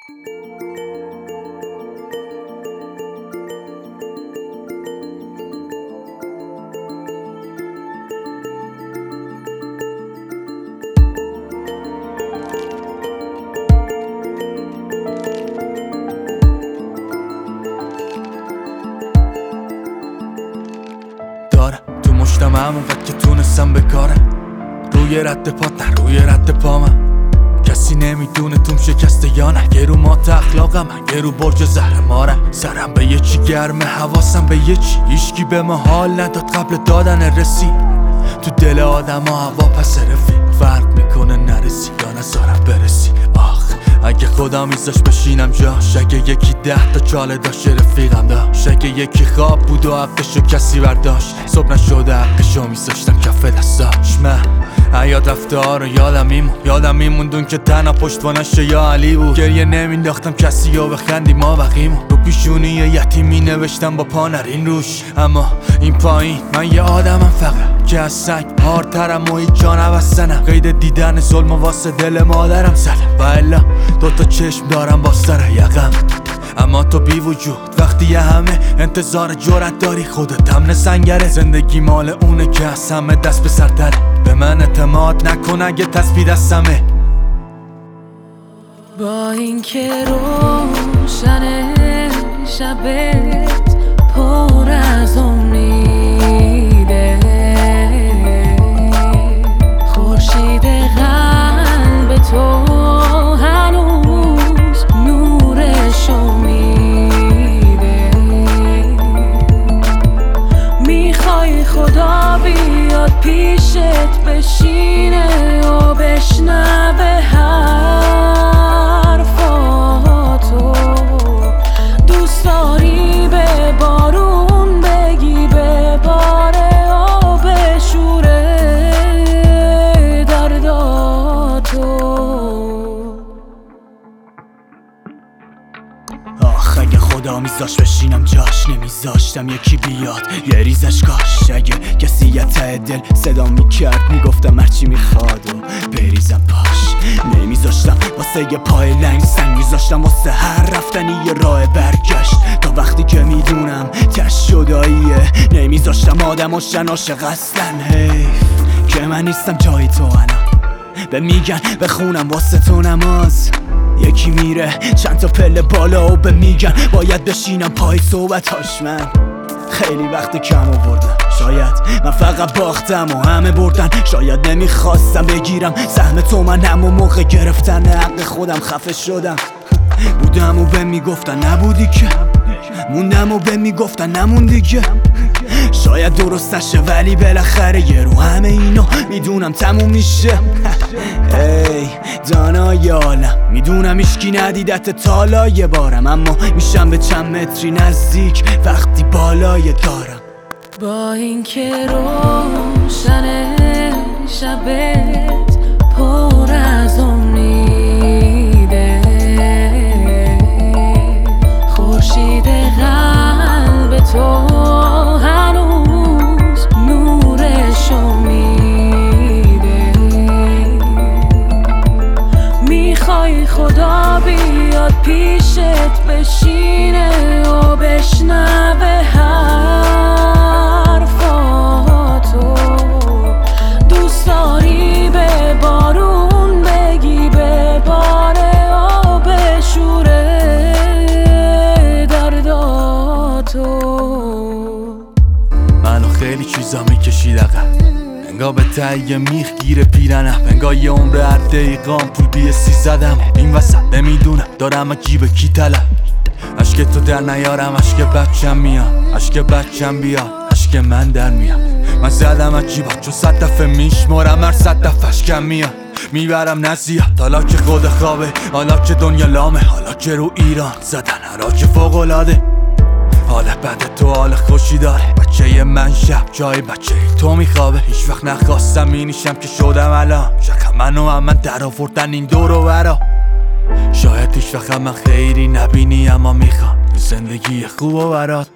دارم تو مشتم همونقدر که تونستم بکارم، روی رد پات نه روی رد پا من. کسی نمیدونه توم شکسته یا نه، یه رو مات اخلاقم من، یه رو برج زهر مارم. سرم به یه چی گرمه، حواسم به یه چی، هیچکی به ما حال نداد قبل دادن رسید. تو دل آدم ها هوا پس رفیق، فرق میکنه نرسی یا نذارم برسی. اگه خدا میذاش بشینم جاش، اگه یکی 10 تا چاله داشت رفیقم داشت، اگه یکی خواب بود و حقشو کسی برداشت، صبح نشده حقشو میذاشتم کف دستاش. من حیات رفته ها رو یادم میموندون که تنها پشتوانش یا علی بود. گریه نمینداختم کسی و بخندی ما بقیمون، رو پیشونی یتیمی نوشتم با پا نرین روش. اما این پایین من یه آدمم فقط که از سنگ هارترم و هیچ جا نبستنم. قید دیدن ظلم و واسه دل مادرم زدم و الا 2 تا چشم دارم با سر یقم. اما تو بی وجود وقتی یه همه انتظار جرأت داری، خودت هم سنگره. زندگی مال اونه که از همه دست به سرتره، به من اعتماد نکن اگه تسبیح دستمه. با اینکه روشن شبت پر از امیده، خورشید قلب تو هنوز نورشو میده. میخوای خدا بیاد پیشت بشینه و بشنوه حرفاتو، دوست داری به بارون بگی بباره و بشوره درداتو. اگه خدا میذاش بشینم جاش، نمیذاشتم یکی بیاد یه ریزش کاش. اگه کسی یه ته دل صدا میکرد میگفتم هرچی میخواد و بریزم پاش. نمیذاشتم واسه یه پای لنگ سنگ، میذاشتم واسه هر رفتنی یه راه برگشت. تا وقتی که میدونم تش جداییه، نمیذاشتم آدم و عاشق اصلن. حیف که من نیستم جای تو الان، به میگن بخونم واسه تو نماز. یکی میره چند تا پله بالا و به میگن باید بشینم پای صحبتاش. من خیلی وقت کم آوردم، شاید من فقط باختم و همه بردن. شاید نمیخواستم بگیرم سهم تو، من همون موقع گرفتن حق خودم خفه شدم. بودم و به میگفتن نبودی که، موندم و به میگفتن نموندی که. شاید درست نشه ولی بالاخره یه رو همه اینا میدونم تموم میشه. ای دانای عالم، میدونم هیچکی ندیدت تالا یه بارم، اما میشم به چند متری نزدیک وقتی بالای دارم. با اینکه روشن شبت پر از امیده، خورشید قلب تو هنوز نورشو میده. میخوای خدا بیاد پیشت بشینه و بشنوه حرفاتو، دوست داری به بارون بگی بباره و بشوره درداتو. منو خیلی چیزا میکشید عقب، انگار به تهیه میخ گیره پیرنم، انگار یه عمر هر دقیقام پول بیسی زدم. این وسط نمیدونم دارم از جیب کی طلب، عشق تو در نیارم عشق بچم میاد، عشق بچم بیاد عشق من در میاد. من زدم از جیبم چون 100 دفعه میشمارم، هر 100 دفعهش کم میاد. میبرم نزیاد حالا که خود خوابه، حالا که دنیا لامه، حالا که رو ایران زدن حراج فوق‌العاده. حال بد تو حال خوشی داره، بچه من شب جای بچه تو میخوابه. هیچ وقت نخواستم اینیشم که شدم الان، شکم منو هم من در آوردن این دور و برا. شاید هیچ وقت من خیری نبینی اما میخوام زندگی خوب و برات.